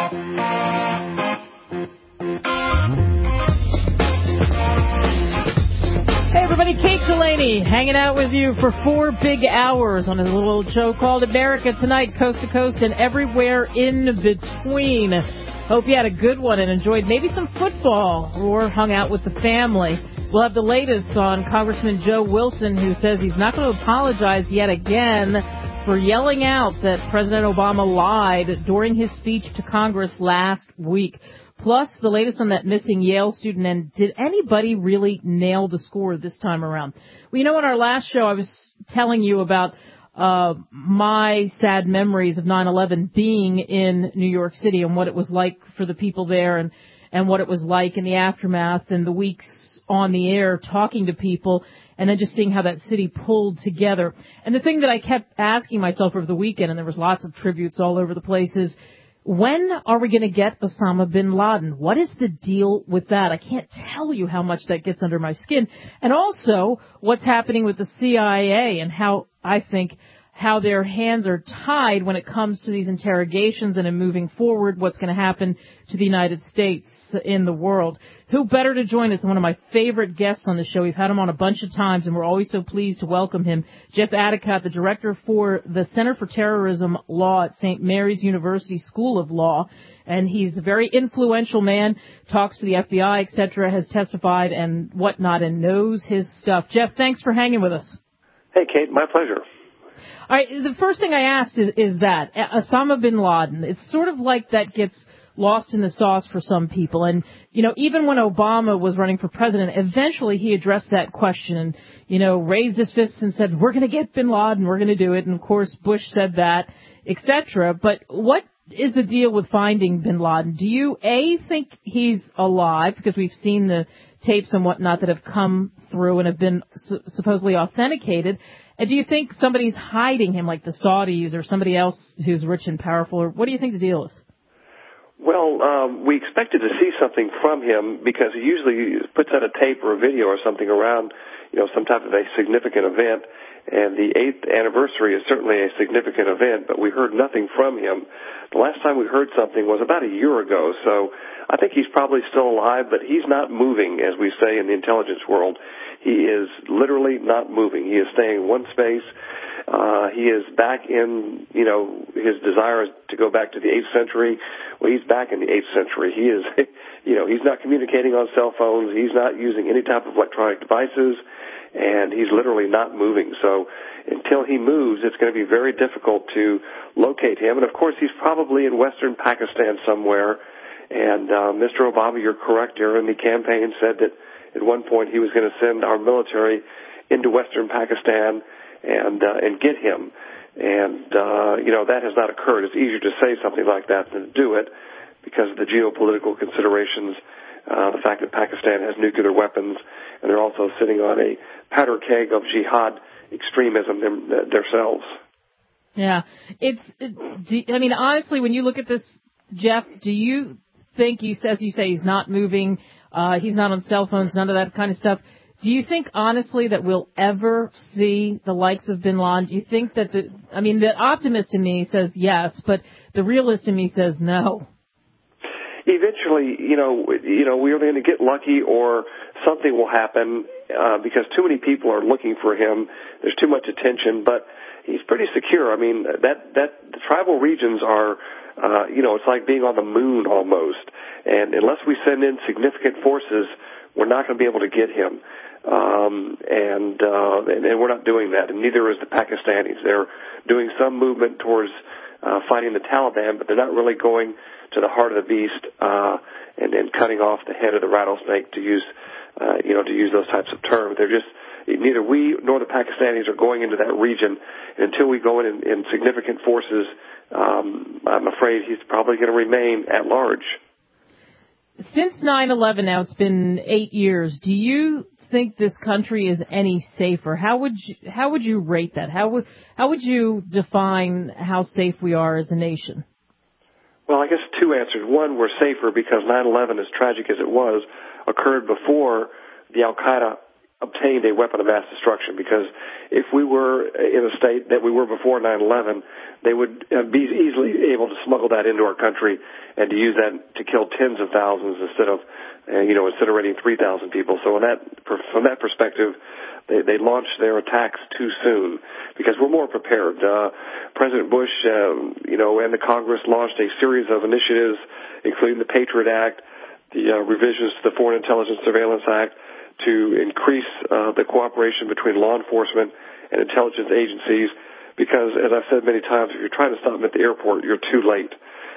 Hey everybody, Kate Delaney hanging out with you for 4 big hours on a little show called America Tonight, coast to coast and everywhere in between. Hope you had a good one and enjoyed maybe some football or hung out with the family. We'll have the latest on Congressman Joe Wilson, who says he's not going to apologize yet again for yelling out that President Obama lied during his speech to Congress last week. Plus, the latest on that missing Yale student, and did anybody really nail the score this time around? Well, you know, on our last show, I was telling you about my sad memories of 9/11 being in New York City and what it was like for the people there and what it was like in the aftermath and the weeks on the air talking to people and then just seeing how that city pulled together. And the thing that I kept asking myself over the weekend, and there was lots of tributes all over the place, is when are we going to get Osama bin Laden? What is the deal with that? I can't tell you how much that gets under my skin. And also what's happening with the CIA and how I think how their hands are tied when it comes to these interrogations and in moving forward, what's going to happen to the United States in the world. Who better to join us than one of my favorite guests on the show? We've had him on a bunch of times, and we're always so pleased to welcome him. Jeff Atticott, the director for the Center for Terrorism Law at St. Mary's University School of Law. And he's a very influential man, talks to the FBI, et cetera, has testified and whatnot, and knows his stuff. Jeff, thanks for hanging with us. Hey, Kate, my pleasure. All right, the first thing I asked is that Osama bin Laden, it's sort of like that gets lost in the sauce for some people. And, you know, even when Obama was running for president, eventually he addressed that question and, you know, raised his fists and said, we're going to get bin Laden, we're going to do it. And, of course, Bush said that, et cetera. But what is the deal with finding bin Laden? Do you, A, think he's alive, because we've seen the tapes and whatnot that have come through and have been supposedly authenticated? And do you think somebody's hiding him, like the Saudis or somebody else who's rich and powerful? Or what do you think the deal is? Well, we expected to see something from him because he usually puts out a tape or a video or something around, you know, some type of a significant event. And the 8th anniversary is certainly a significant event, but we heard nothing from him. The last time we heard something was about a year ago, so I think he's probably still alive, but he's not moving, as we say in the intelligence world. He is literally not moving. He is staying in one space. He is back in, you know, his desire is to go back to the 8th century. Well, he's back in the 8th century. He is, you know, he's not communicating on cell phones. He's not using any type of electronic devices, and he's literally not moving. So until he moves, it's going to be very difficult to locate him. And, of course, he's probably in western Pakistan somewhere. And Mr. Obama, you're correct, during the campaign said that at one point he was going to send our military into western Pakistan and get him. And, you know, that has not occurred. It's easier to say something like that than to do it because of the geopolitical considerations, the fact that Pakistan has nuclear weapons, and they're also sitting on a powder keg of jihad extremism themselves. Yeah. I mean, honestly, when you look at this, Jeff, do you think, as you say, he's not moving, he's not on cell phones, none of that kind of stuff. Do you think, honestly, that we'll ever see the likes of bin Laden? Do you think that the optimist in me says yes, but the realist in me says no? Eventually, you know, we're going to get lucky or something will happen because too many people are looking for him. There's too much attention, but he's pretty secure. I mean, the tribal regions are, you know, it's like being on the moon almost. And unless we send in significant forces, we're not going to be able to get him. And we're not doing that, and neither is the Pakistanis. They're doing some movement towards fighting the Taliban, but they're not really going to the heart of the beast and cutting off the head of the rattlesnake, to use those types of terms. They're just, neither we nor the Pakistanis are going into that region. And until we go in significant forces, I'm afraid he's probably going to remain at large. Since 9/11 now, it's been 8 years. Do you think this country is any safer? How would you rate that? How would you define how safe we are as a nation? Well, I guess two answers. One, we're safer because 9/11, as tragic as it was, occurred before the Al-Qaeda obtained a weapon of mass destruction, because if we were in a state that we were before 9/11, they would be easily able to smuggle that into our country and to use that to kill tens of thousands instead of incinerating 3,000 people. So from that perspective, they launched their attacks too soon because we're more prepared. President Bush, and the Congress launched a series of initiatives, including the Patriot Act, the revisions to the Foreign Intelligence Surveillance Act, to increase the cooperation between law enforcement and intelligence agencies, because, as I've said many times, if you're trying to stop them at the airport, you're too late.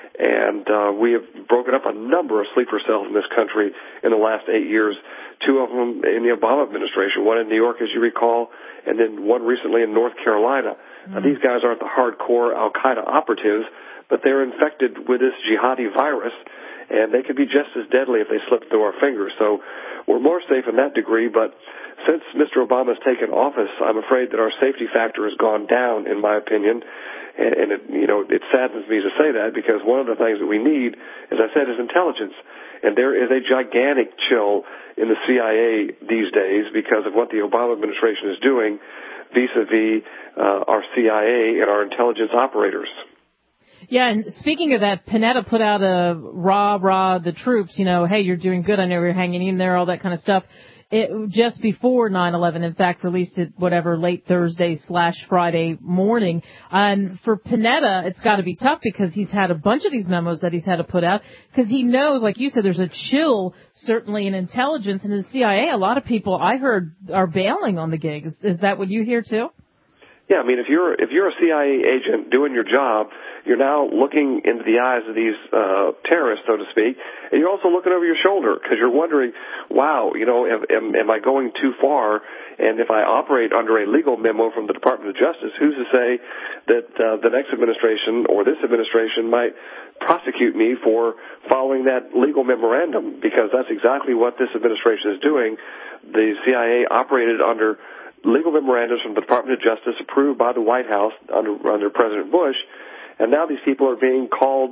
And we have broken up a number of sleeper cells in this country in the last 8 years, 2 of them in the Obama administration, one in New York, as you recall, and then one recently in North Carolina. Now, these guys aren't the hardcore al-Qaeda operatives, but they're infected with this jihadi virus, and they could be just as deadly if they slip through our fingers. So we're more safe in that degree, but since Mr. Obama has taken office, I'm afraid that our safety factor has gone down, in my opinion. And it saddens me to say that, because one of the things that we need, as I said, is intelligence. And there is a gigantic chill in the CIA these days because of what the Obama administration is doing vis-a-vis our CIA and our intelligence operators. Yeah, and speaking of that, Panetta put out a rah, the troops, hey, you're doing good, I know you're hanging in there, all that kind of stuff. It, just before 9/11, in fact, released it, late Thursday/Friday morning. And for Panetta, it's got to be tough because he's had a bunch of these memos that he's had to put out because he knows, like you said, there's a chill, certainly in intelligence and in the CIA. A lot of people I heard are bailing on the gig. Is that what you hear too? Yeah, I mean, if you're a CIA agent doing your job, you're now looking into the eyes of these terrorists, so to speak, and you're also looking over your shoulder because you're wondering, wow, am I going too far? And if I operate under a legal memo from the Department of Justice, who's to say that the next administration or this administration might prosecute me for following that legal memorandum? Because that's exactly what this administration is doing. The CIA operated under legal memorandums from the Department of Justice approved by the White House under President Bush, and now these people are being called,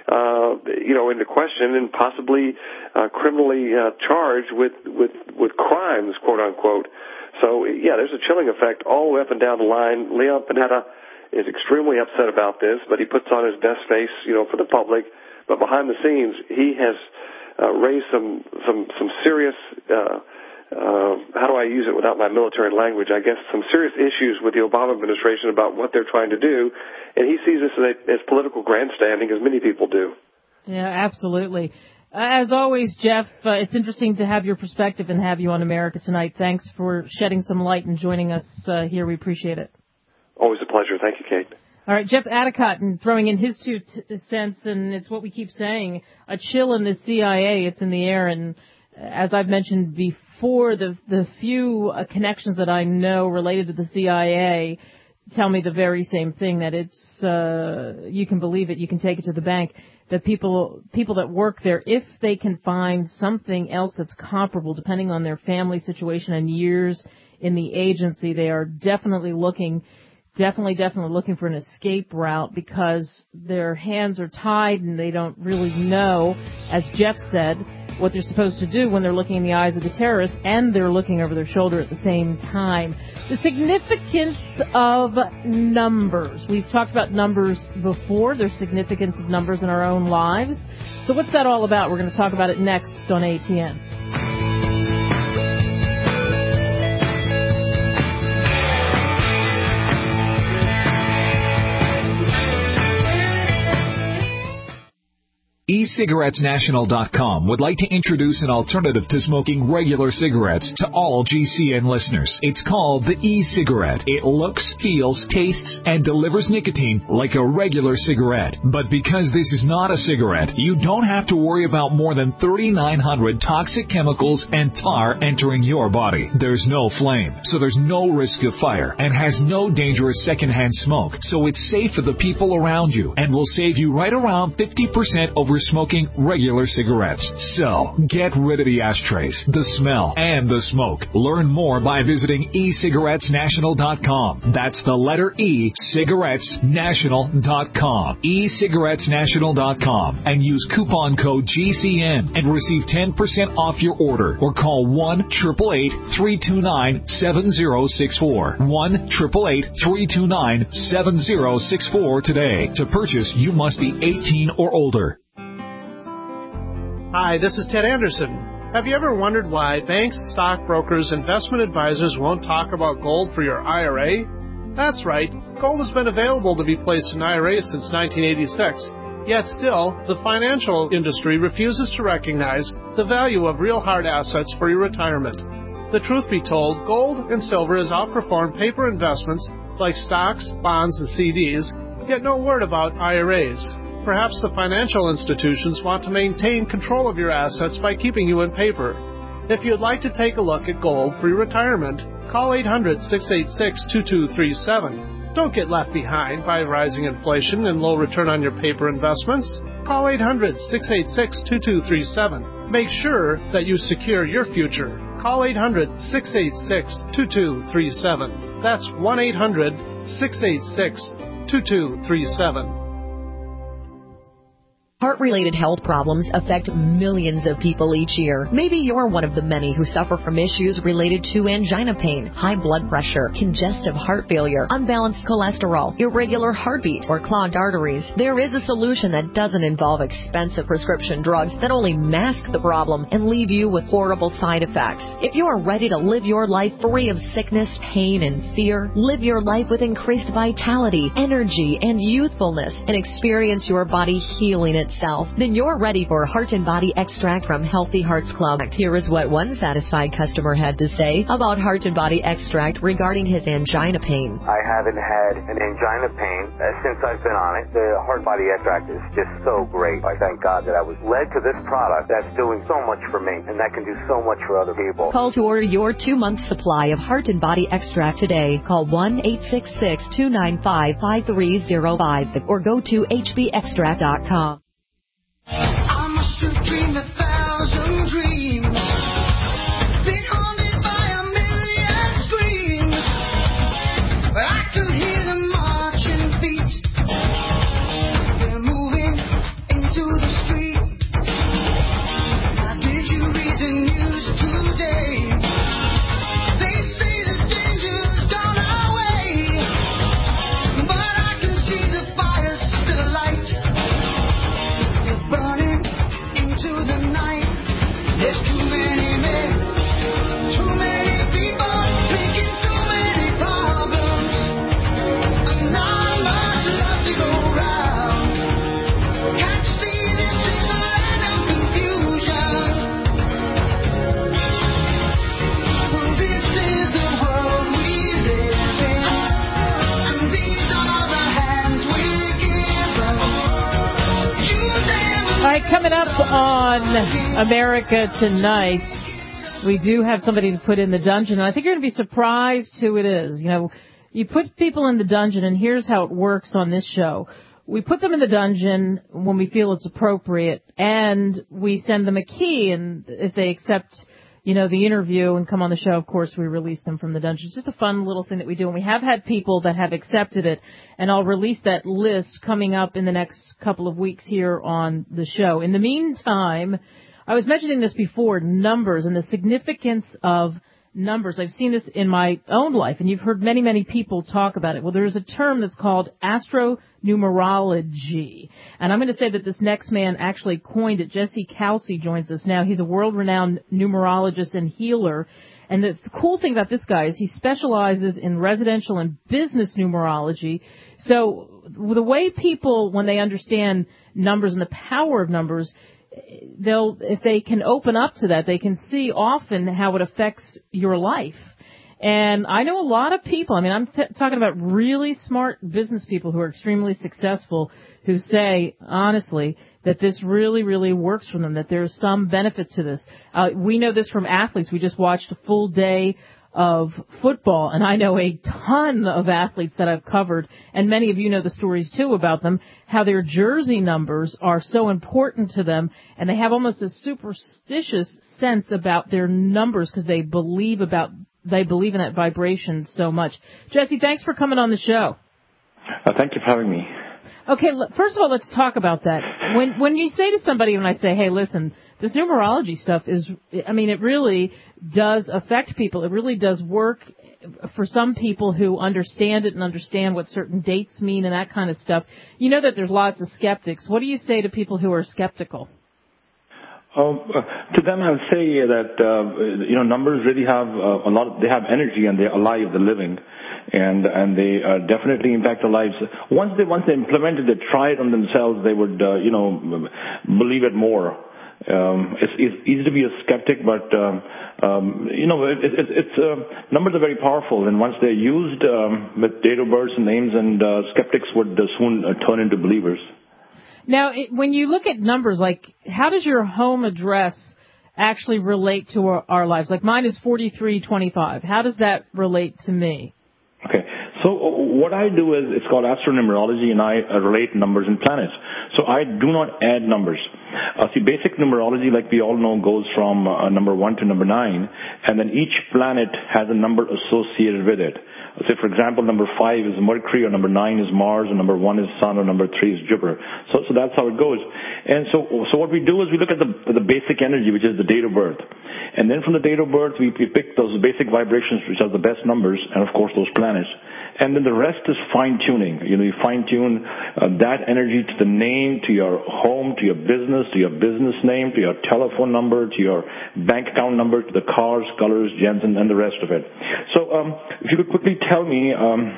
into question and possibly criminally charged with crimes, quote unquote. So yeah, there's a chilling effect all the way up and down the line. Leon Panetta is extremely upset about this, but he puts on his best face, for the public. But behind the scenes, he has raised some serious. How do I use it without my military language? I guess some serious issues with the Obama administration about what they're trying to do, and he sees this as political grandstanding, as many people do. Yeah, absolutely. As always, Jeff, it's interesting to have your perspective and have you on America Tonight. Thanks for shedding some light and joining us here. We appreciate it. Always a pleasure. Thank you, Kate. All right, Jeff Adicott, and throwing in his 2 cents, and it's what we keep saying, a chill in the CIA, it's in the air, and as I've mentioned before, the few connections that I know related to the CIA tell me the very same thing, that it's, you can believe it, you can take it to the bank, that people that work there, if they can find something else that's comparable, depending on their family situation and years in the agency, they are definitely looking for an escape route because their hands are tied and they don't really know, as Jeff said, what they're supposed to do when they're looking in the eyes of the terrorists and they're looking over their shoulder at the same time. The significance of numbers. We've talked about numbers before. There's significance of numbers in our own lives. So what's that all about? We're going to talk about it next on ATN. eCigarettesNational.com would like to introduce an alternative to smoking regular cigarettes to all GCN listeners. It's called the e-cigarette. It looks, feels, tastes, and delivers nicotine like a regular cigarette. But because this is not a cigarette, you don't have to worry about more than 3,900 toxic chemicals and tar entering your body. There's no flame, so there's no risk of fire, and has no dangerous secondhand smoke, so it's safe for the people around you and will save you right around 50% over over smoking regular cigarettes. So, get rid of the ashtrays, the smell, and the smoke. Learn more by visiting ecigarettesnational.com. That's the letter E, cigarettesnational.com. ecigarettesnational.com. And use coupon code GCN and receive 10% off your order. Or call 1-888-329-7064. 1-888-329-7064 today. To purchase, you must be 18 or older. Hi, this is Ted Anderson. Have you ever wondered why banks, stockbrokers, investment advisors won't talk about gold for your IRA? That's right. Gold has been available to be placed in IRAs since 1986. Yet still, the financial industry refuses to recognize the value of real hard assets for your retirement. The truth be told, gold and silver has outperformed paper investments like stocks, bonds, and CDs, yet no word about IRAs. Perhaps the financial institutions want to maintain control of your assets by keeping you in paper. If you'd like to take a look at gold for your retirement, call 800-686-2237. Don't get left behind by rising inflation and low return on your paper investments. Call 800-686-2237. Make sure that you secure your future. Call 800-686-2237. That's 1-800-686-2237. Heart-related health problems affect millions of people each year. Maybe you're one of the many who suffer from issues related to angina pain, high blood pressure, congestive heart failure, unbalanced cholesterol, irregular heartbeat, or clogged arteries. There is a solution that doesn't involve expensive prescription drugs that only mask the problem and leave you with horrible side effects. If you are ready to live your life free of sickness, pain, and fear, live your life with increased vitality, energy, and youthfulness, and experience your body healing itself, then you're ready for Heart and Body Extract from Healthy Hearts Club. Here is what one satisfied customer had to say about Heart and Body Extract regarding his angina pain. I haven't had an angina pain since I've been on it. The Heart Body Extract is just so great. I thank God that I was led to this product that's doing so much for me, and that can do so much for other people. Call to order your 2-month supply of Heart and Body Extract today. Call 1-866-295-5305 or go to hbextract.com. I must have dreamed 1,000 dreams, been haunted by a million screams, but I can hear them marching feet. They're moving into the street. Now did you read the news today? They say the danger's gone away, but I can see the fire still alight. Burning into the night. There's too many men, too many people, thinking too many problems, and not much love to go round. Can't see this is a land of confusion. Well, this is the world we live in, and these are the hands we give them. All right, coming up on America Tonight, we do have somebody to put in the dungeon, and I think you're going to be surprised who it is. You know, you put people in the dungeon, and here's how it works on this show. We put them in the dungeon when we feel it's appropriate, and we send them a key, and if they accept, the interview and come on the show, of course, we release them from the dungeon. It's just a fun little thing that we do, and we have had people that have accepted it, and I'll release that list coming up in the next couple of weeks here on the show. In the meantime, I was mentioning this before, numbers and the significance of numbers. I've seen this in my own life, and you've heard many, many people talk about it. Well, there's a term that's called astronumerology, and I'm going to say that this next man actually coined it. Jesse Kelsey joins us now. He's a world-renowned numerologist and healer, and the cool thing about this guy is he specializes in residential and business numerology. So the way people, when they understand numbers and the power of numbers, if they can open up to that, they can see often how it affects your life. And I know a lot of people, I'm talking about really smart business people who are extremely successful, who say, honestly, that this really, really works for them, that there's some benefit to this. We know this from athletes. We just watched a full day of football, and I know a ton of athletes that I've covered, and many of you know the stories too about them, how their jersey numbers are so important to them, and they have almost a superstitious sense about their numbers because they believe in that vibration so much. Jesse, thanks for coming on the show. Thank you for having me. Okay, first of all, let's talk about that. When you say to somebody, when I say, hey, listen, this numerology stuff it really does affect people. It really does work for some people who understand it and understand what certain dates mean and that kind of stuff. You know that there's lots of skeptics. What do you say to people who are skeptical? To them, I would say that, numbers really have they have energy and they're alive, they're living. And they definitely impact their lives. Once they implement it, they try it on themselves, they would, believe it more. It's easy to be a skeptic, but, numbers are very powerful. And once they're used with date of births and names, and skeptics would soon turn into believers. Now, when you look at numbers, like, how does your home address actually relate to our lives? Like, mine is 4325. How does that relate to me? Okay. So what I do is, it's called astronumerology, and I relate numbers and planets. So I do not add numbers. See, basic numerology, like we all know, goes from number 1 to number 9, and then each planet has a number associated with it. Say, for example, number 5 is Mercury, or number 9 is Mars, or number 1 is Sun, or number 3 is Jupiter. So that's how it goes. And so what we do is we look at the basic energy, which is the date of birth. And then from the date of birth, we pick those basic vibrations, which are the best numbers, and of course those planets. And then the rest is fine-tuning. You fine-tune that energy to the name, to your home, to your business name, to your telephone number, to your bank account number, to the cars, colors, gems, and the rest of it. So if you could quickly tell me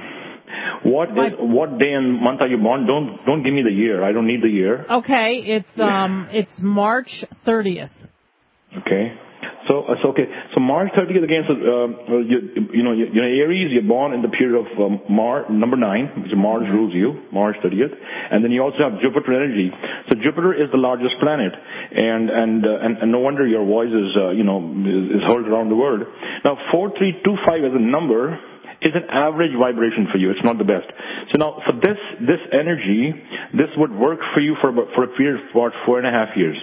what day and month are you born? Don't give me the year. I don't need the year. Okay, it's March 30th. Okay. So March 30th again. So you're Aries. You're born in the period of number 9, which Mars rules you, March 30th, and then you also have Jupiter energy. So Jupiter is the largest planet, and no wonder your voice is heard around the world. Now 4325 as a number is an average vibration for you. It's not the best. So now for this energy, this would work for you for a period of about 4.5 years.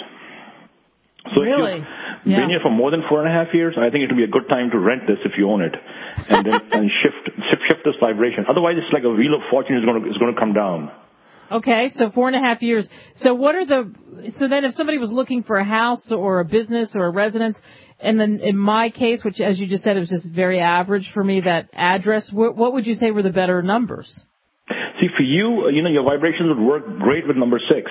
So really? If you've been here for more than 4.5 years, I think it would be a good time to rent this if you own it, and then and shift this vibration. Otherwise, it's like a wheel of fortune is going to come down. Okay, so 4.5 years. So so then if somebody was looking for a house or a business or a residence, and then in my case, which as you just said, it was just very average for me, that address, what would you say were the better numbers? See, for you, your vibrations would work great with number 6.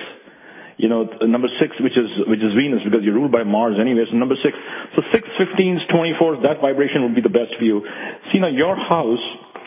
Number 6, which is Venus, because you're ruled by Mars anyway. So number 6. So 6, 15s, 24s, that vibration would be the best for you. See, now your house,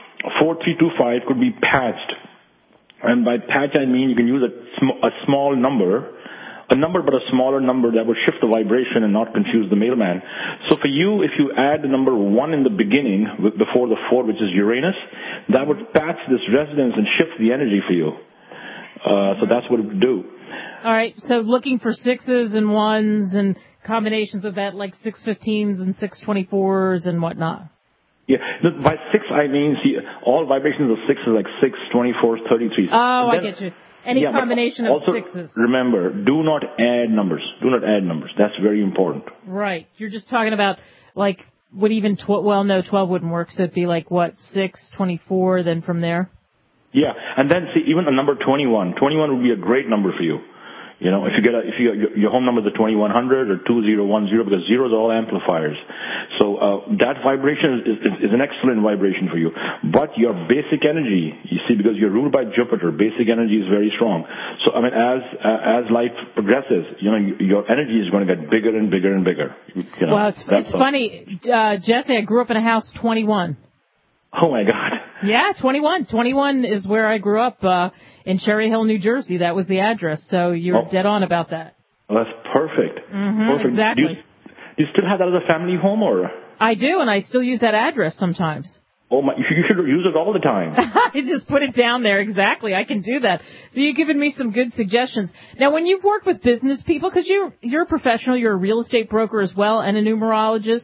4325, could be patched. And by patch, I mean you can use a small number, but a smaller number that would shift the vibration and not confuse the mailman. So for you, if you add the number 1 in the beginning, before the 4, which is Uranus, that would patch this resonance and shift the energy for you. So that's what it would do. All right, so looking for 6s and 1s and combinations of that, like 615s and 624s and whatnot. Yeah, by 6 I mean, see, all vibrations of 6 is like 6, 24s, 33s. Oh, I get you. Any combination of 6s. Remember, do not add numbers. Do not add numbers. That's very important. Right. You're just talking about, like, would even 12 wouldn't work, so it'd be like, 6, 24, then from there? Yeah, and then see, even the number 21. 21 would be a great number for you. If your home number is a 2100 or 2010, because zeros are all amplifiers. So that vibration is an excellent vibration for you. But your basic energy, you see, because you're ruled by Jupiter, basic energy is very strong. So I mean, as life progresses, your energy is going to get bigger and bigger and bigger. Well, it's funny, Jesse. I grew up in a house 21. Oh my God. Yeah, 21. 21 is where I grew up, in Cherry Hill, New Jersey. That was the address, so you're dead on about that. Well, that's perfect. Mm-hmm, perfect. Exactly. Do you still have that as a family home, or? I do, and I still use that address sometimes. Oh my, you should use it all the time. I just put it down there, exactly. I can do that. So you've given me some good suggestions. Now, when you've worked with business people, because you're a professional, you're a real estate broker as well, and a numerologist,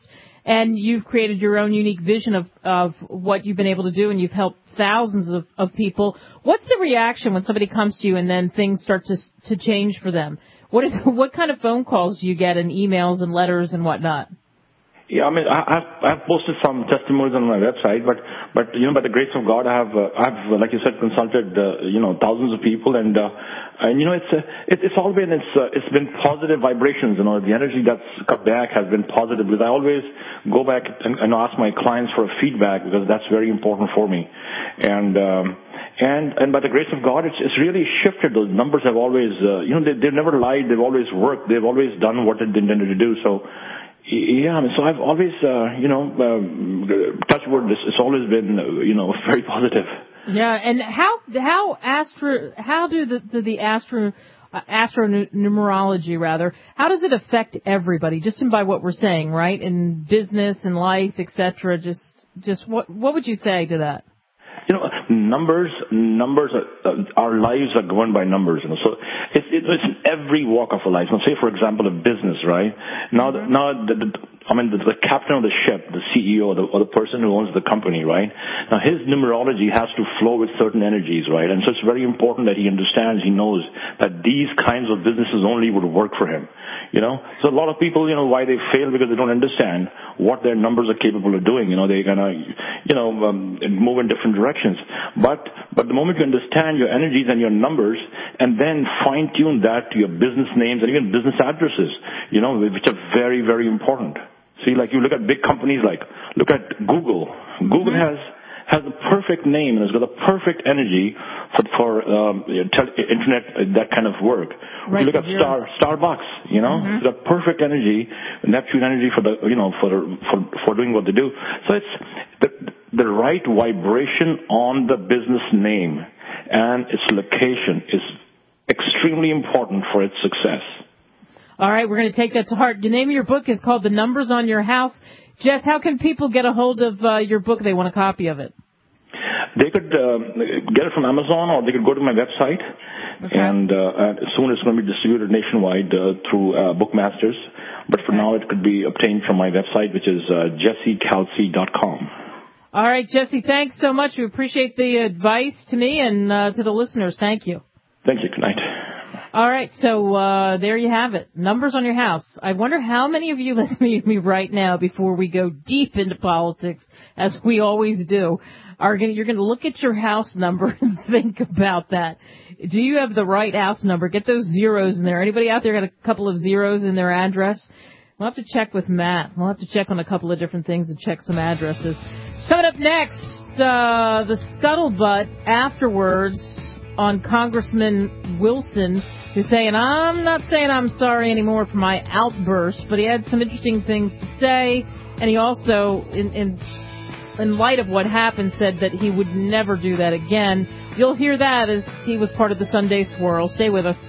And you've created your own unique vision of what you've been able to do, and you've helped thousands of people. What's the reaction when somebody comes to you and then things start to change for them? What kind of phone calls do you get, and emails and letters and whatnot? Yeah, I mean, I've posted some testimonies on my website, but by the grace of God, I've like you said, consulted thousands of people, and it's all been it's been positive vibrations. The energy that's come back has been positive, because I always go back and ask my clients for feedback, because that's very important for me, and by the grace of God, it's really shifted. Those numbers have always they've never lied. They've always worked. They've always done what they intended to do. So. Yeah, so I've always, touch wood, it's always been, very positive. Yeah, and how do the astronumerology rather, how does it affect everybody? Just by what we're saying, right? In business and life, etc. Just what would you say to that? Numbers our lives are governed by numbers. So it's in every walk of life. So say, for example, a business, right? Now the captain of the ship, the CEO, or the person who owns the company, right? Now his numerology has to flow with certain energies, right? And so it's very important that he understands, he knows that these kinds of businesses only would work for him. So a lot of people, why they fail, because they don't understand what their numbers are capable of doing. They're gonna, move in different directions. But the moment you understand your energies and your numbers, and then fine tune that to your business names and even business addresses, which are very, very important. See, like you look at big companies, look at Google. Google has the perfect name and has got the perfect energy for internet, that kind of work. Right, you look at Starbucks, it's got perfect energy, Neptune energy for the for doing what they do. So it's the right vibration on the business name and its location is extremely important for its success. All right, we're going to take that to heart. The name of your book is called The Numbers on Your House. Jess, how can people get a hold of your book if they want a copy of it? They could get it from Amazon, or they could go to my website, and soon it's going to be distributed nationwide through Bookmasters. But for now, it could be obtained from my website, which is jessecalci.com. All right, Jesse, thanks so much. We appreciate the advice to me and to the listeners. Thank you. Thank you. Good night. All right, so there you have it. Numbers on your house. I wonder how many of you listening to me right now, before we go deep into politics, as we always do, you're going to look at your house number and think about that. Do you have the right house number? Get those zeros in there. Anybody out there got a couple of zeros in their address? We'll have to check with Matt. We'll have to check on a couple of different things and check some addresses. Coming up next, the scuttlebutt afterwards on Congressman Wilson, who's saying, I'm not saying I'm sorry anymore for my outburst, but he had some interesting things to say, and he also, in light of what happened, said that he would never do that again. You'll hear that as he was part of the Sunday Swirl. Stay with us.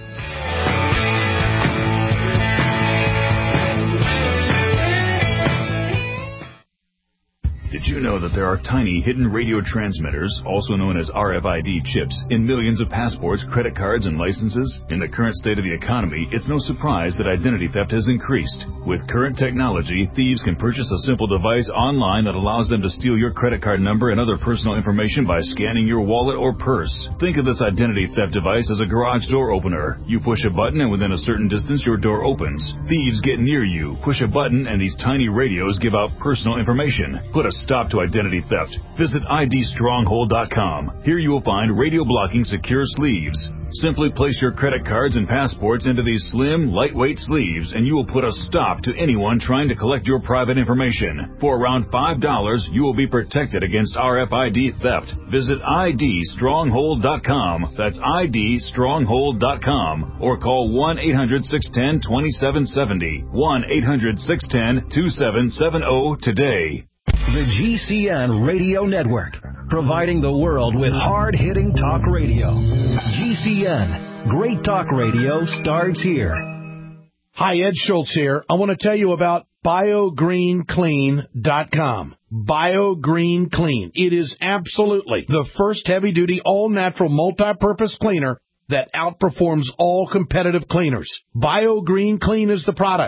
Did you know that there are tiny hidden radio transmitters, also known as RFID chips, in millions of passports, credit cards, and licenses? In the current state of the economy, it's no surprise that identity theft has increased. With current technology, thieves can purchase a simple device online that allows them to steal your credit card number and other personal information by scanning your wallet or purse. Think of this identity theft device as a garage door opener. You push a button and within a certain distance your door opens. Thieves get near you, push a button, and these tiny radios give out personal information. Put a stop to identity theft. Visit idstronghold.com. Here you will find radio blocking secure sleeves. Simply place your credit cards and passports into these slim, lightweight sleeves, and you will put a stop to anyone trying to collect your private information. For around $5, you will be protected against RFID theft. Visit idstronghold.com. That's idstronghold.com. Or call 1-800-610-2770. 1-800-610-2770 today. The GCN Radio Network, providing the world with hard-hitting talk radio. GCN, great talk radio starts here. Hi, Ed Schultz here. I want to tell you about BioGreenClean.com. BioGreen Clean. It is absolutely the first heavy-duty, all-natural, multi-purpose cleaner that outperforms all competitive cleaners. BioGreen Clean is the product.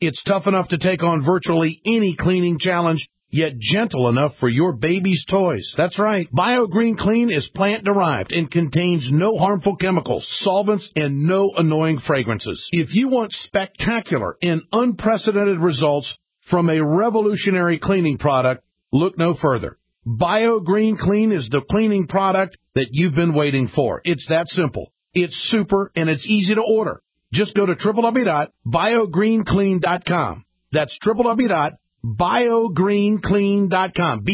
It's tough enough to take on virtually any cleaning challenge, yet gentle enough for your baby's toys. That's right. BioGreen Clean is plant-derived and contains no harmful chemicals, solvents, and no annoying fragrances. If you want spectacular and unprecedented results from a revolutionary cleaning product, look no further. BioGreen Clean is the cleaning product that you've been waiting for. It's that simple. It's super, and it's easy to order. Just go to www.biogreenclean.com. That's www.biogreenclean.com.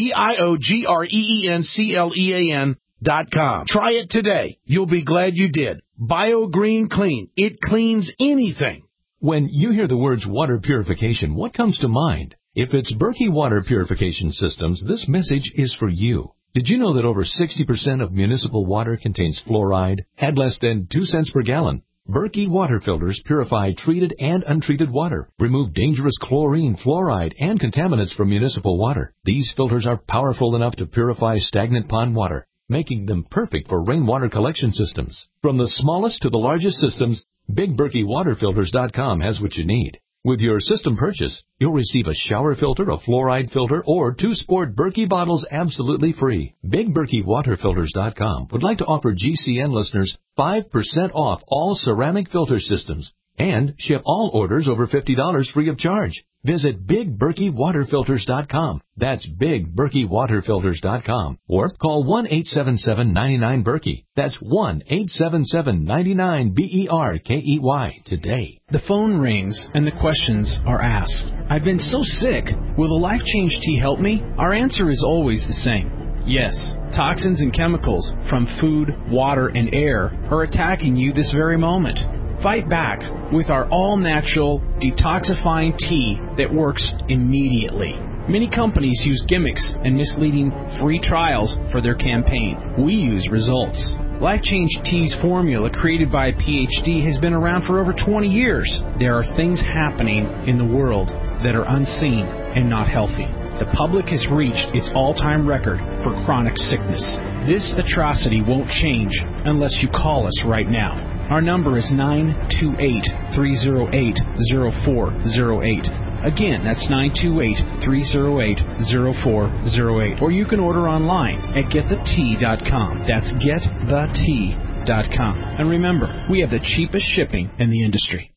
BIOGREENCLEAN.com. Try it today. You'll be glad you did. BioGreen Clean. It cleans anything. When you hear the words water purification, what comes to mind? If it's Berkey Water Purification Systems, this message is for you. Did you know that over 60% of municipal water contains fluoride at less than 2 cents per gallon? Berkey water filters purify treated and untreated water, remove dangerous chlorine, fluoride, and contaminants from municipal water. These filters are powerful enough to purify stagnant pond water, making them perfect for rainwater collection systems. From the smallest to the largest systems, BigBerkeyWaterFilters.com has what you need. With your system purchase, you'll receive a shower filter, a fluoride filter, or 2 sport Berkey bottles absolutely free. BigBerkeyWaterFilters.com would like to offer GCN listeners 5% off all ceramic filter systems and ship all orders over $50 free of charge. Visit BigBerkeyWaterFilters.com. That's BigBerkeyWaterFilters.com. Or call 1-877-99-BERKEY. That's 1-877-99-BERKEY today. The phone rings and the questions are asked. I've been so sick. Will the Life Change Tea help me? Our answer is always the same. Yes, toxins and chemicals from food, water, and air are attacking you this very moment. Fight back with our all-natural detoxifying tea that works immediately. Many companies use gimmicks and misleading free trials for their campaign. We use results. Life Change Tea's formula, created by a PhD, has been around for over 20 years. There are things happening in the world that are unseen and not healthy. The public has reached its all-time record for chronic sickness. This atrocity won't change unless you call us right now. Our number is 928-308-0408. Again, that's 928-308-0408. Or you can order online at getthetea.com. That's getthetea.com. And remember, we have the cheapest shipping in the industry.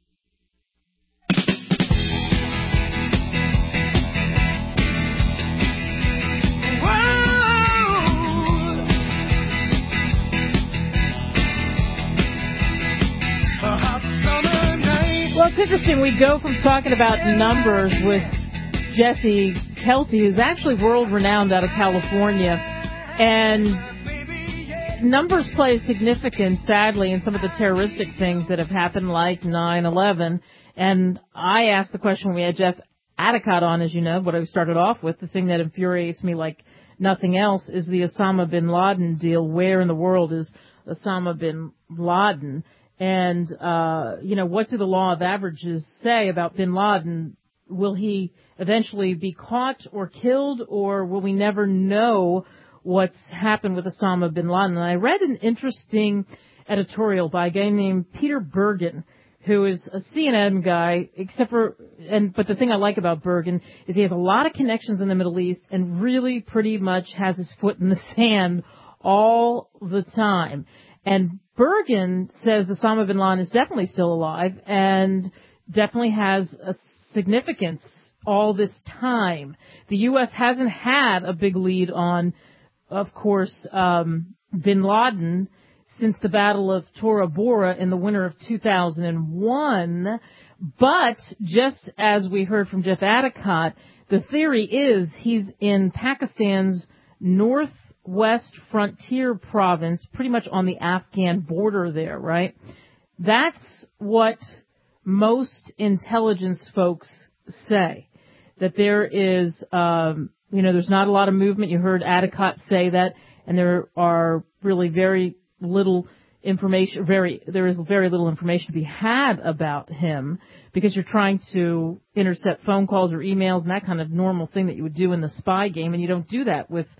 Well, it's interesting. We go from talking about numbers with Jesse Kelsey, who's actually world-renowned out of California, and numbers play significance, sadly, in some of the terroristic things that have happened, like 9/11. And I asked the question when we had Jeff Adicott on, as you know, what I started off with, the thing that infuriates me like nothing else is the Osama bin Laden deal. Where in the world is Osama bin Laden? And, what do the law of averages say about bin Laden? Will he eventually be caught or killed, or will we never know what's happened with Osama bin Laden? And I read an interesting editorial by a guy named Peter Bergen, who is a CNN guy, but the thing I like about Bergen is he has a lot of connections in the Middle East and really pretty much has his foot in the sand all the time. And Bergen says Osama bin Laden is definitely still alive and definitely has a significance all this time. The U.S. hasn't had a big lead on, of course, bin Laden since the Battle of Tora Bora in the winter of 2001. But just as we heard from Jeff Adicott, the theory is he's in Pakistan's northwest frontier province, pretty much on the Afghan border there, right? That's what most intelligence folks say, that there is, there's not a lot of movement. You heard Adicott say that, and there are really very little information, there is very little information to be had about him, because you're trying to intercept phone calls or emails and that kind of normal thing that you would do in the spy game, and you don't do that with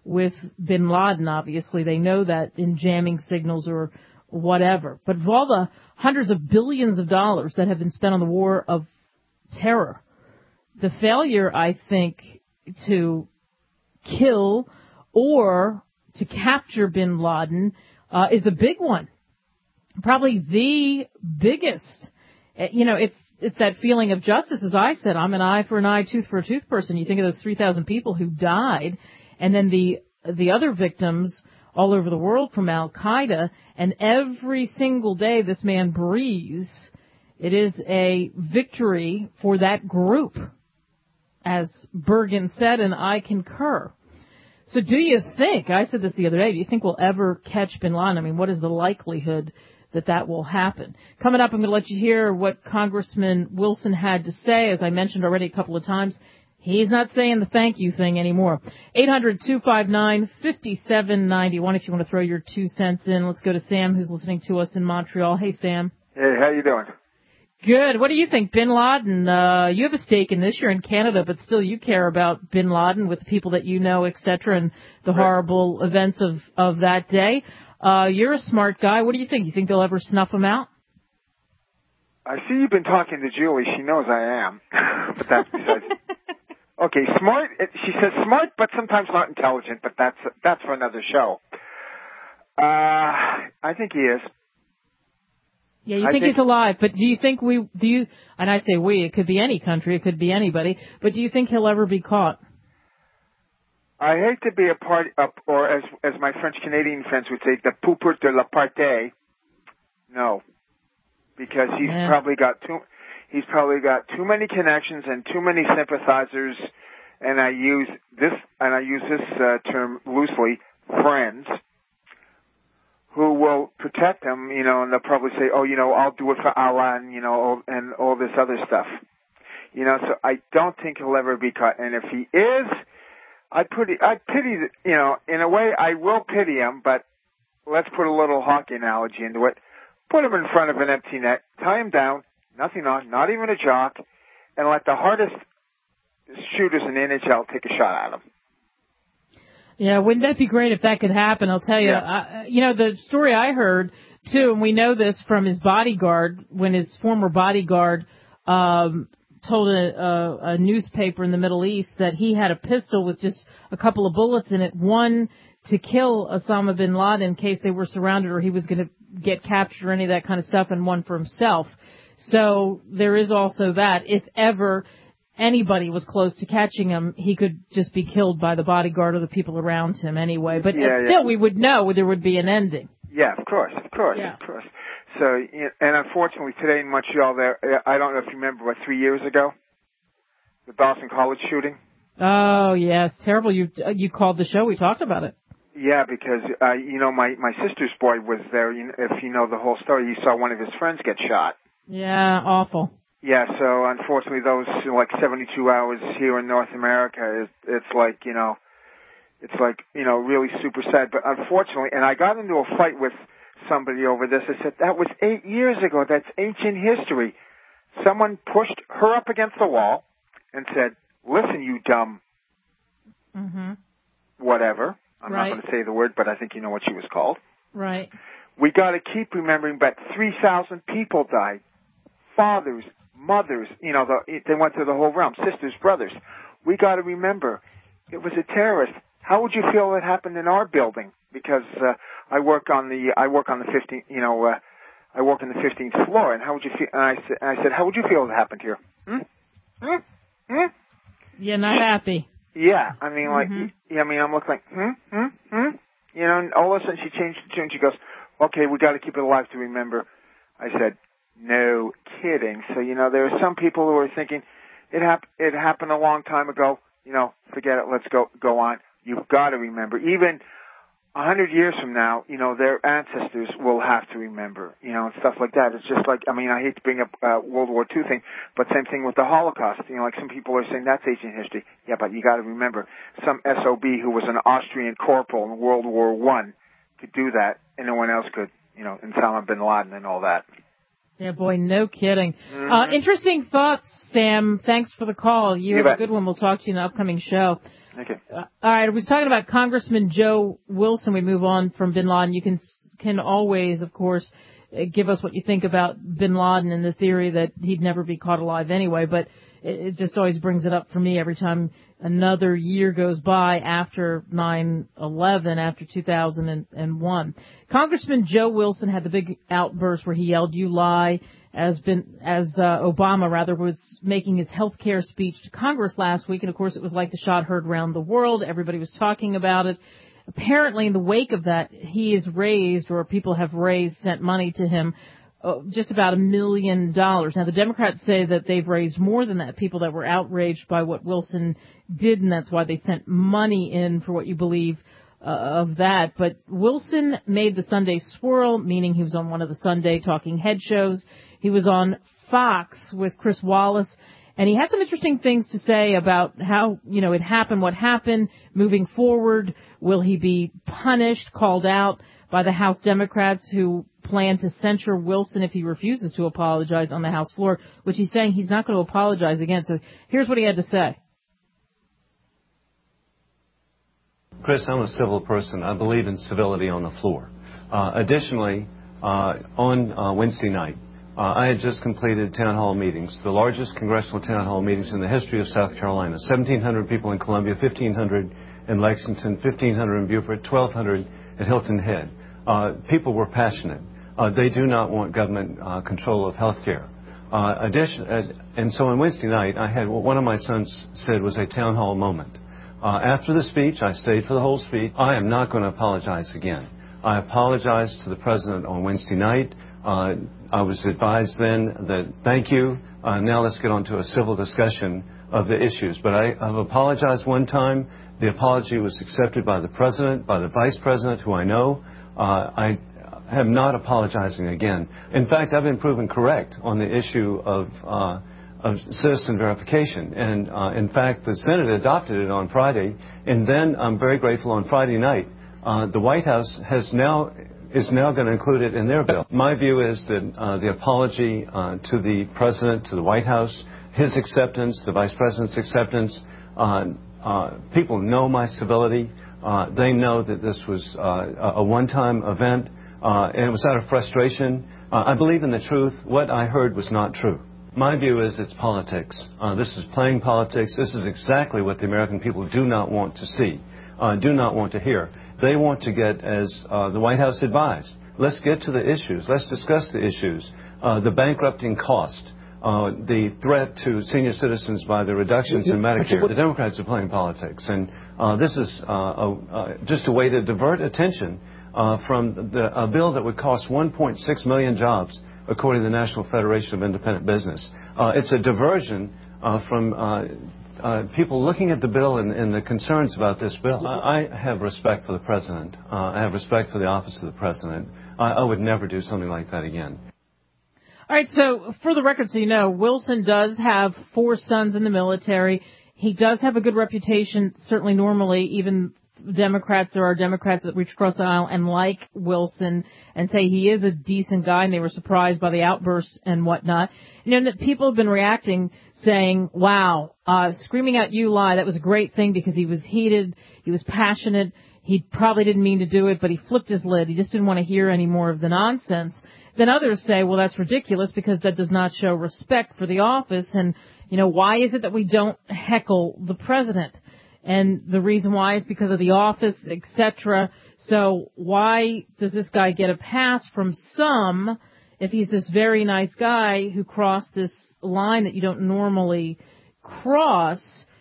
bin Laden. Obviously, they know that in jamming signals or whatever. But of all the hundreds of billions of dollars that have been spent on the war of terror. The failure, I think, to kill or to capture bin Laden is a big one. Probably the biggest. It's that feeling of justice. As I said, I'm an eye for an eye, tooth for a tooth person. You think of those 3,000 people who died, and then the other victims all over the world from Al-Qaeda, and every single day this man breathes, it is a victory for that group, as Bergen said, and I concur. So do you think, I said this the other day, do you think we'll ever catch bin Laden? I mean, what is the likelihood that will happen? Coming up, I'm going to let you hear what Congressman Wilson had to say. As I mentioned already a couple of times, he's not saying the thank you thing anymore. 800-259-5791 if you want to throw your 2 cents in. Let's go to Sam, who's listening to us in Montreal. Hey, Sam. Hey, how you doing? Good. What do you think? Bin Laden, you have a stake in this. You're in Canada, but still you care about bin Laden with the people that you know, et cetera, and the horrible events of that day. You're a smart guy. What do you think? You think they'll ever snuff him out? I see you've been talking to Julie. She knows I am. But that's besides. Okay, smart. She says smart, but sometimes not intelligent, but that's for another show. I think he is. Yeah, you think he's alive, but do you think and I say we, it could be any country, it could be anybody, but do you think he'll ever be caught? I hate to be a part of, or as my French-Canadian friends would say, the pooper de la partie. No. Because he's probably got too many connections and too many sympathizers, and I use this term loosely, friends, who will protect him, and they'll probably say, I'll do it for Allah, and all this other stuff. So I don't think he'll ever be caught. And if he is, I pity, in a way I will pity him, but let's put a little hockey analogy into it. Put him in front of an empty net, tie him down, nothing on, not even a jock, and let the hardest shooters in the NHL take a shot at him. Yeah, wouldn't that be great if that could happen? I'll tell you. Yeah. The story I heard, too, and we know this from his bodyguard, when his former bodyguard told a newspaper in the Middle East that he had a pistol with just a couple of bullets in it, one to kill Osama bin Laden in case they were surrounded or he was going to get captured or any of that kind of stuff, and one for himself. So there is also that. If ever anybody was close to catching him, he could just be killed by the bodyguard or the people around him anyway. But still, we would know there would be an ending. Yeah, of course. So, and unfortunately, today in Montreal, I don't know if you remember, 3 years ago, the Dawson College shooting. Oh, yes, terrible. You called the show. We talked about it. Yeah, because, my sister's boy was there. If you know the whole story, you saw one of his friends get shot. Yeah, awful. Yeah, so unfortunately those 72 hours here in North America, it's really super sad. But unfortunately, and I got into a fight with somebody over this. I said, that was 8 years ago. That's ancient history. Someone pushed her up against the wall and said, listen, you dumb whatever. I'm not going to say the word, but I think you know what she was called. Right. We got to keep remembering that 3,000 people died. Fathers, mothers, they went through the whole realm, sisters, brothers. We got to remember, it was a terrorist. How would you feel it happened in our building? Because I work on the 15th, I work on the 15th floor, and how would you feel? And I said, how would you feel it happened here? Yeah, not happy. Yeah, I mean, I'm looking like, and all of a sudden she changed the tune. She goes, okay, we got to keep it alive to remember. I said, no kidding. So, there are some people who are thinking, it happened a long time ago, forget it, let's go on. You've got to remember. Even 100 years from now, their ancestors will have to remember, and stuff like that. It's just like, I hate to bring up World War II thing, but same thing with the Holocaust. Like some people are saying that's ancient history. Yeah, but you got to remember, some SOB who was an Austrian corporal in World War I could do that, and no one else could, and Osama bin Laden and all that. Yeah, boy, no kidding. Interesting thoughts, Sam. Thanks for the call. You have a good one. We'll talk to you in the upcoming show. Okay. All right, I was talking about Congressman Joe Wilson. We move on from bin Laden. You can always, of course, give us what you think about bin Laden and the theory that he'd never be caught alive anyway, but it just always brings it up for me every time another year goes by after 9/11, after 2001. Congressman Joe Wilson had the big outburst where he yelled, "You lie," as Obama was making his health care speech to Congress last week. And of course, it was like the shot heard around the world. Everybody was talking about it. Apparently, in the wake of that, he is raised, or people have sent money to him, just about $1 million. Now, the Democrats say that they've raised more than that, people that were outraged by what Wilson did, and that's why they sent money in for what you believe of that. But Wilson made the Sunday swirl, meaning he was on one of the Sunday talking head shows. He was on Fox with Chris Wallace, and he had some interesting things to say about how, it happened, what happened, moving forward. Will he be punished, called out by the House Democrats who plan to censure Wilson if he refuses to apologize on the House floor, which he's saying he's not going to apologize again. So here's what he had to say. Chris, I'm a civil person. I believe in civility on the floor. Additionally, on Wednesday night, I had just completed town hall meetings, the largest congressional town hall meetings in the history of South Carolina. 1,700 people in Columbia, 1,500 in Lexington, 1,500 in Beaufort, 1,200 at Hilton Head. People were passionate. They do not want government control of health care. And so on Wednesday night, I had what one of my sons said was a town hall moment. After the speech, I stayed for the whole speech. I am not going to apologize again. I apologized to the president on Wednesday night. I was advised then that thank you. Now let's get on to a civil discussion of the issues. But I've apologized one time. The apology was accepted by the president, by the vice president, who I know. I am not apologizing again. In fact, I've been proven correct on the issue of citizen verification. And in fact, the Senate adopted it on Friday. And then I'm very grateful on Friday night, the White House is now going to include it in their bill. My view is that the apology to the president, to the White House, his acceptance, the vice president's acceptance, people know my civility. They know that this was a one-time event, and it was out of frustration. I believe in the truth. What I heard was not true. My view is it's politics. This is playing politics. This is exactly what the American people do not want to see, do not want to hear. They want to get, as the White House advised, let's get to the issues. Let's discuss the issues. The bankrupting cost, the threat to senior citizens by the reductions in Medicare. The Democrats are playing politics. And this is just a way to divert attention from a bill that would cost 1.6 million jobs, according to the National Federation of Independent Business. It's a diversion from people looking at the bill and the concerns about this bill. I have respect for the president. I have respect for the office of the president. I would never do something like that again. All right, so for the record, so you know, Wilson does have 4 sons in the military. He does have a good reputation, certainly normally, even Democrats, there are Democrats that reach across the aisle and like Wilson and say he is a decent guy, and they were surprised by the outbursts and whatnot. People have been reacting, saying, wow, screaming out, "You lie," that was a great thing because he was heated, he was passionate, he probably didn't mean to do it, but he flipped his lid, he just didn't want to hear any more of the nonsense. Then others say, well, that's ridiculous because that does not show respect for the office, and, why is it that we don't heckle the president? And the reason why is because of the office, etc. So why does this guy get a pass from some if he's this very nice guy who crossed this line that you don't normally cross,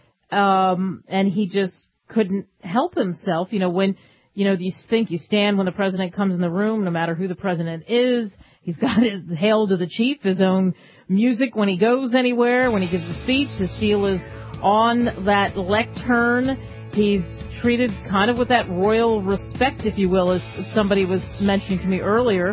and he just couldn't help himself? When you think you stand when the president comes in the room, no matter who the president is. He's got his Hail to the Chief, his own music when he goes anywhere, when he gives a speech. His seal is on that lectern. He's treated kind of with that royal respect, if you will, as somebody was mentioning to me earlier.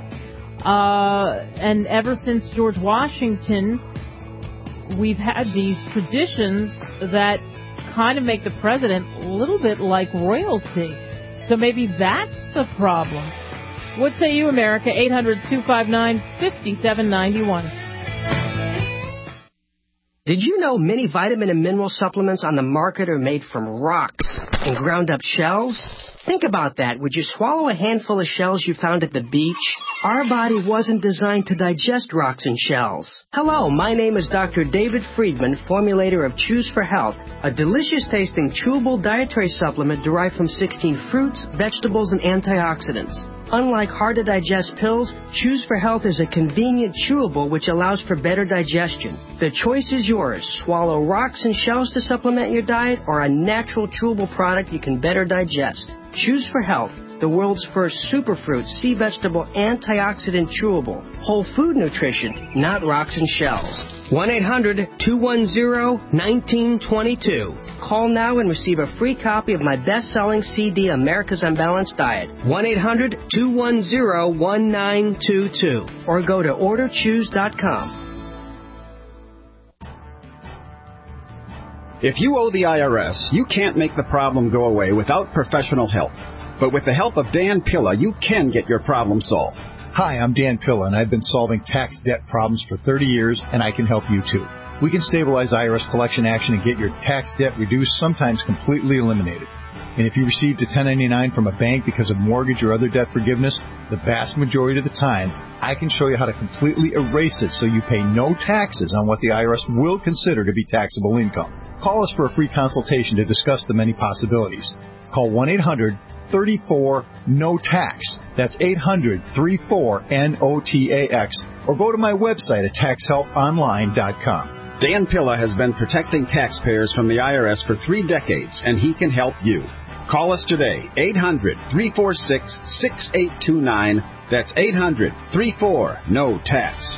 And ever since George Washington, we've had these traditions that kind of make the president a little bit like royalty. So maybe that's the problem. What say you, America? 800-259-5791. Did you know many vitamin and mineral supplements on the market are made from rocks and ground up shells? Think about that. Would you swallow a handful of shells you found at the beach? Our body wasn't designed to digest rocks and shells. Hello, my name is Dr. David Friedman, formulator of Choose for Health, a delicious-tasting chewable dietary supplement derived from 16 fruits, vegetables, and antioxidants. Unlike hard-to-digest pills, Choose for Health is a convenient chewable which allows for better digestion. The choice is yours. Swallow rocks and shells to supplement your diet or a natural chewable product you can better digest. Choose for Health, the world's first superfruit, sea vegetable, antioxidant chewable. Whole food nutrition, not rocks and shells. 1-800-210-1922. Call now and receive a free copy of my best-selling CD, America's Unbalanced Diet. 1-800-210-1922. Or go to orderchoose.com. If you owe the IRS, you can't make the problem go away without professional help. But with the help of Dan Pilla, you can get your problem solved. Hi, I'm Dan Pilla, and I've been solving tax debt problems for 30 years, and I can help you too. We can stabilize IRS collection action and get your tax debt reduced, sometimes completely eliminated. And if you received a 1099 from a bank because of mortgage or other debt forgiveness, the vast majority of the time, I can show you how to completely erase it so you pay no taxes on what the IRS will consider to be taxable income. Call us for a free consultation to discuss the many possibilities. Call 1-800-34-NO-TAX. That's 800-34-NOTAX. Or go to my website at taxhelponline.com. Dan Pilla has been protecting taxpayers from the IRS for 3 decades, and he can help you. Call us today, 800-346-6829. That's 800-34-NO-TAX.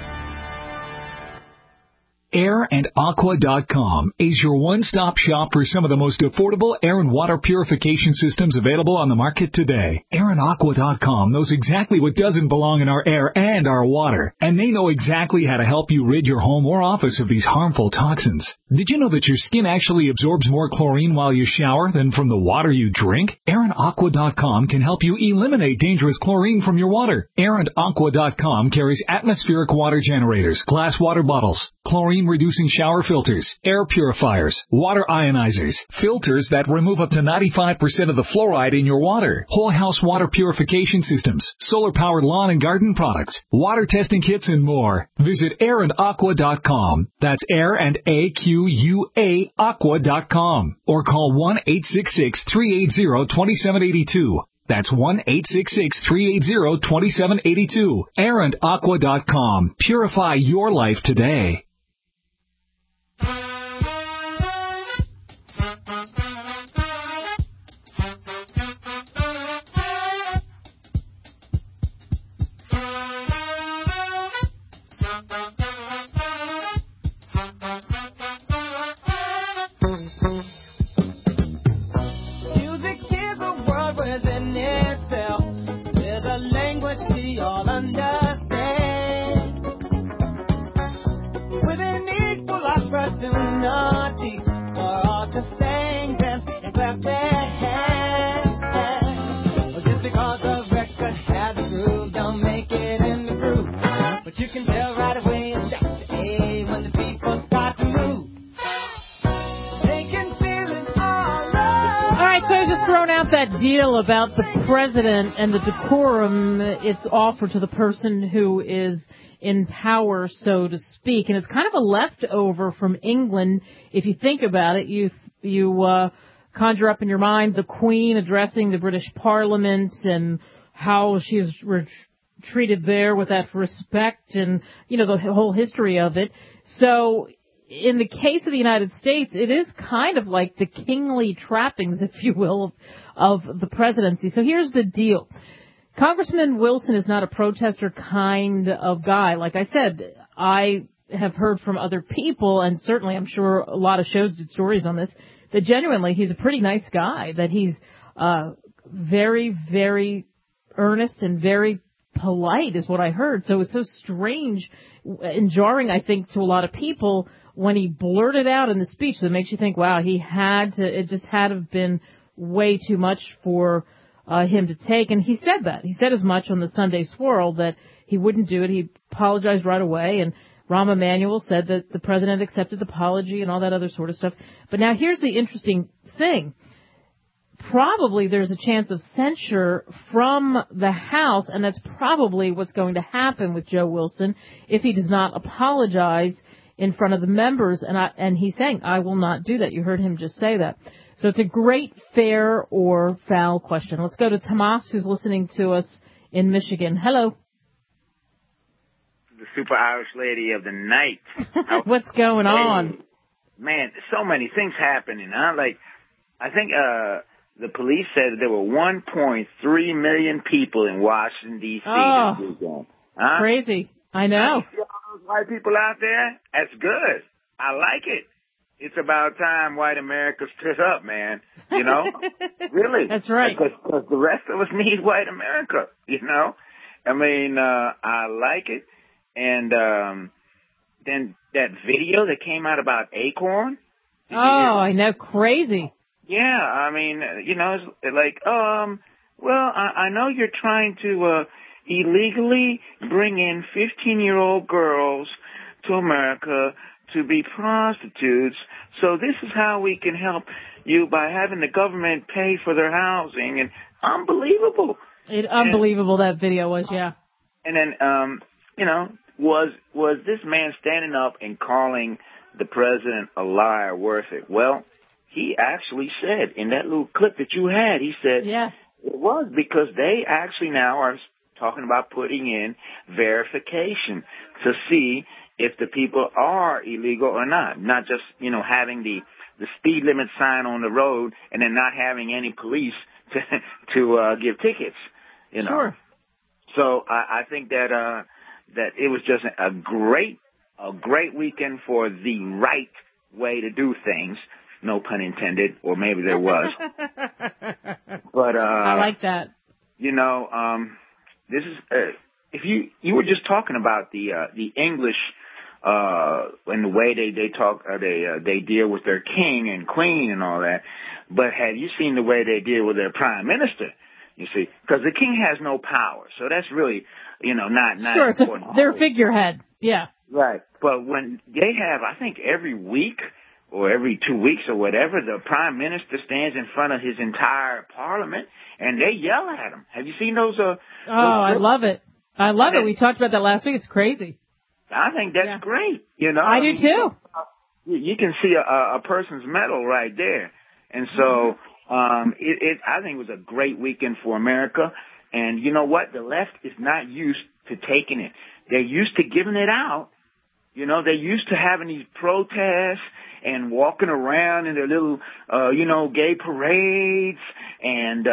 AirandAqua.com is your one-stop shop for some of the most affordable air and water purification systems available on the market today. AirandAqua.com knows exactly what doesn't belong in our air and our water, and they know exactly how to help you rid your home or office of these harmful toxins. Did you know that your skin actually absorbs more chlorine while you shower than from the water you drink? AirandAqua.com can help you eliminate dangerous chlorine from your water. AirandAqua.com carries atmospheric water generators, glass water bottles, chlorine-reducing shower filters, air purifiers, water ionizers, filters that remove up to 95% of the fluoride in your water, whole house water purification systems, solar-powered lawn and garden products, water testing kits, and more. Visit AirandAqua.com. That's Air and AQUA Aqua.com. Or call 1-866-380-2782. That's 1-866-380-2782. AirandAqua.com. Purify your life today. That deal about the president and the decorum it's offered to the person who is in power, so to speak. And it's kind of a leftover from England. If you think about it, you conjure up in your mind the Queen addressing the British Parliament and how she's treated there with that respect and, you know, the whole history of it. So in the case of the United States, it is kind of like the kingly trappings, if you will, of the presidency. So here's the deal. Congressman Wilson is not a protester kind of guy. Like I said, I have heard from other people, and certainly I'm sure a lot of shows did stories on this, that genuinely he's a pretty nice guy, that he's very, very earnest and very polite is what I heard. So it's so strange and jarring, I think, to a lot of people when he blurted out in the speech that makes you think, wow, it just had to have been way too much for him to take. And he said that. He said as much on the Sunday Swirl that he wouldn't do it. He apologized right away. And Rahm Emanuel said that the president accepted the apology and all that other sort of stuff. But now here's the interesting thing. Probably there's a chance of censure from the House, and that's probably what's going to happen with Joe Wilson if he does not apologize in front of the members. And he's saying, I will not do that. You heard him just say that. So it's a great fair or foul question. Let's go to Tomas, who's listening to us in Michigan. Hello. The super Irish lady of the night. What's going on? Man, so many things happening, huh? Like, I think the police said there were 1.3 million people in Washington, D.C. this weekend. Huh? Crazy. I know. See all those white people out there? That's good. I like it. It's about time white America stood up, man. You know? Really. That's right. Because the rest of us need white America, you know? I mean, I like it. And then that video that came out about Acorn. I know. Crazy. Yeah, I mean, you know, it's like, well, I know you're trying to illegally bring in 15-year-old girls to America to be prostitutes, so this is how we can help you by having the government pay for their housing. And unbelievable. Unbelievable that video was, yeah. And then, you know, was this man standing up and calling the president a liar worth it? Well, he actually said in that little clip that you had, he said it was, because they actually now are talking about putting in verification to see if the people are illegal or not just, you know, having the speed limit sign on the road and then not having any police to give tickets, you know. Sure. So I think that it was just a great weekend for the right way to do things. No pun intended, or maybe there was. But I like that. You know, this is if you were just talking about the English and the way they talk, they deal with their king and queen and all that. But have you seen the way they deal with their prime minister? You see, because the king has no power, so that's really, you know, not sure, important. They're figurehead, yeah. Right, but when they have, I think every week or every 2 weeks or whatever, the prime minister stands in front of his entire parliament and they yell at him. Have you seen those? I love it. I love it. We talked about that last week. It's crazy. I think that's great. You know, I do too. You can see a person's mettle right there, and so I think it was a great weekend for America. And you know what? The left is not used to taking it. They're used to giving it out. You know, they're used to having these protests and walking around in their little, you know, gay parades and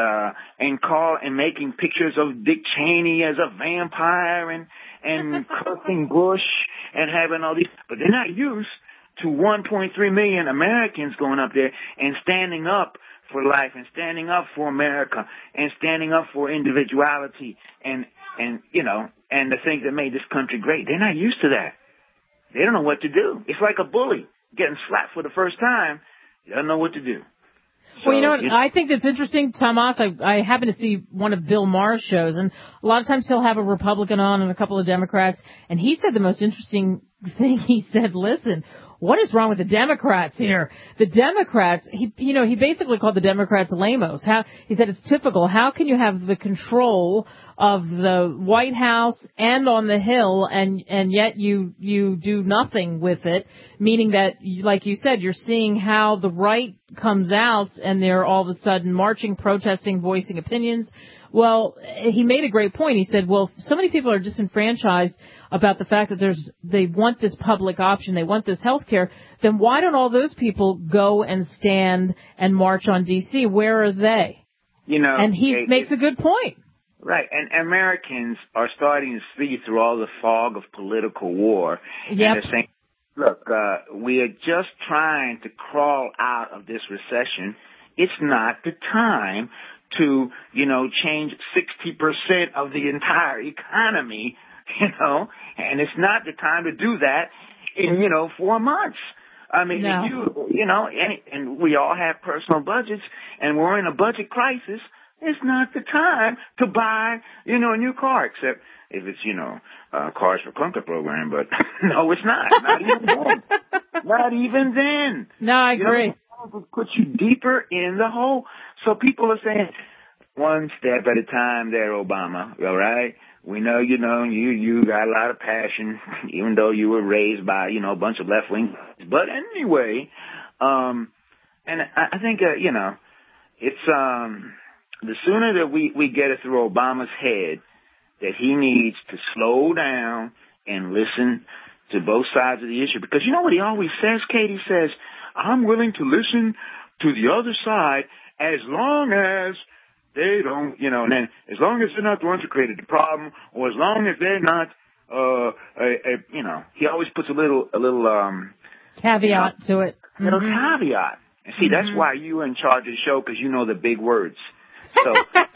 making pictures of Dick Cheney as a vampire and cursing Bush and having all these, but they're not used to 1.3 million Americans going up there and standing up for life and standing up for America and standing up for individuality and you know, and the things that made this country great. They're not used to that. They don't know what to do. It's like a bully getting slapped for the first time. They don't know what to do. Well, you know what? I think that's interesting, Tomas. I happen to see one of Bill Maher's shows, and a lot of times he'll have a Republican on and a couple of Democrats, and he said the most interesting thing. He said, listen, what is wrong with the Democrats here? The Democrats, he basically called the Democrats lamos. He said it's typical. How can you have the control of the White House and on the Hill and yet you do nothing with it? Meaning that, like you said, you're seeing how the right comes out and they're all of a sudden marching, protesting, voicing opinions. Well, he made a great point. He said, well, so many people are disenfranchised about the fact that they want this public option, they want this health care, then why don't all those people go and stand and march on D.C.? Where are they? You know, and he makes a good point. Right, and Americans are starting to see through all the fog of political war. Yep. And they're saying, look, we are just trying to crawl out of this recession. It's not the time to, you know, change 60% of the entire economy, you know, and it's not the time to do that in, 4 months. I mean, no. And we all have personal budgets, and we're in a budget crisis. it's not the time to buy, a new car, except if it's, Cars for Clunker program, but no, it's not. Not even then. Not even then. No, I agree. It puts you deeper in the hole. So people are saying, one step at a time there, Obama, all right? We know, you got a lot of passion, even though you were raised by, a bunch of left-wing. But anyway, and I think, it's, the sooner that we get it through Obama's head that he needs to slow down and listen to both sides of the issue. Because you know what he always says, Kate? He says, I'm willing to listen to the other side as long as they don't, and then as long as they're not the ones who created the problem, or as long as they're not, he always puts a little caveat to it. Little caveat. And see, that's why you're in charge of the show, because you know the big words. So,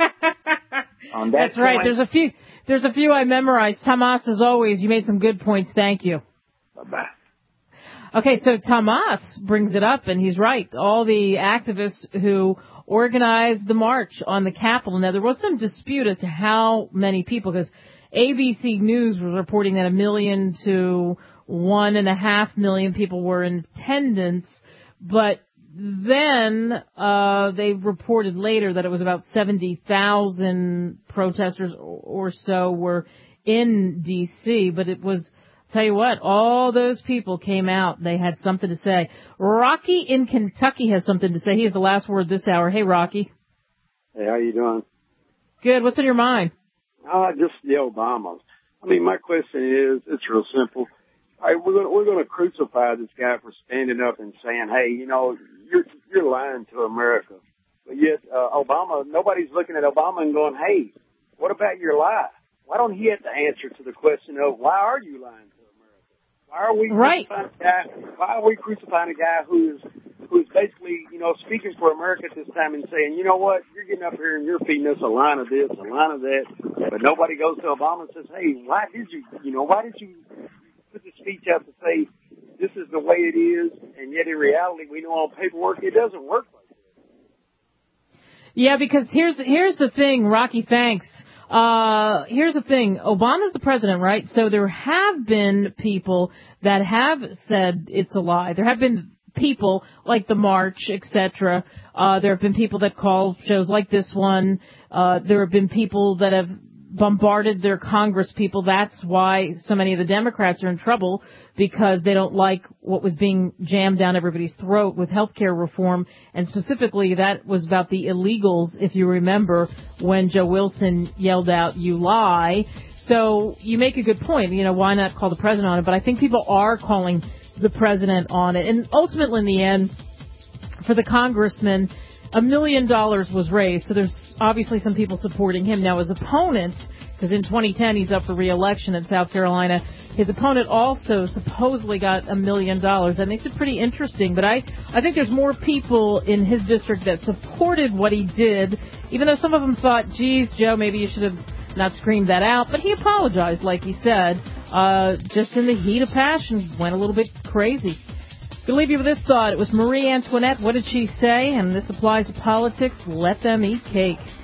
on that that's right. point, There's a few I memorized. Tomas, as always, you made some good points. Thank you. Bye-bye. Okay, so Tomas brings it up, and he's right. All the activists who organized the march on the Capitol. Now, there was some dispute as to how many people, because ABC News was reporting that 1 million to 1.5 million people were in attendance, but then they reported later that it was about 70,000 protesters or so were in D.C., but it was, tell you what, all those people came out. They had something to say. Rocky in Kentucky has something to say. He has the last word this hour. Hey, Rocky. Hey, how you doing? Good. What's in your mind? Just the Obamas. I mean, my question is, it's real simple. All right, we're going to crucify this guy for standing up and saying, hey, you're lying to America. But yet, Obama, nobody's looking at Obama and going, hey, what about your lie? Why don't he have to answer to the question of why are you lying to America? Why are we crucifying a guy who is basically, speaking for America at this time and saying, you know what, you're getting up here and you're feeding us a line of this, a line of that, but nobody goes to Obama and says, hey, why did you put the speech out to say this is the way it is, and yet in reality we know on paperwork it doesn't work like that. Yeah, because here's the thing, Rocky, thanks. Here's the thing. Obama's the president, right? So there have been people that have said it's a lie. There have been people like the March, etc. There have been people that call shows like this one. There have been people that have bombarded their Congress people. That's why so many of the Democrats are in trouble, because they don't like what was being jammed down everybody's throat with health care reform. And specifically, that was about the illegals, if you remember, when Joe Wilson yelled out, you lie. So you make a good point. Why not call the president on it? But I think people are calling the president on it. And ultimately, in the end, for the congressman, $1 million was raised, so there's obviously some people supporting him. Now, his opponent, because in 2010 he's up for re-election in South Carolina, his opponent also supposedly got $1 million. That makes it pretty interesting, but I think there's more people in his district that supported what he did, even though some of them thought, geez, Joe, maybe you should have not screamed that out, but he apologized, like he said, just in the heat of passion, went a little bit crazy. Gonna leave you with this thought. It was Marie Antoinette. What did she say? And this applies to politics. Let them eat cake.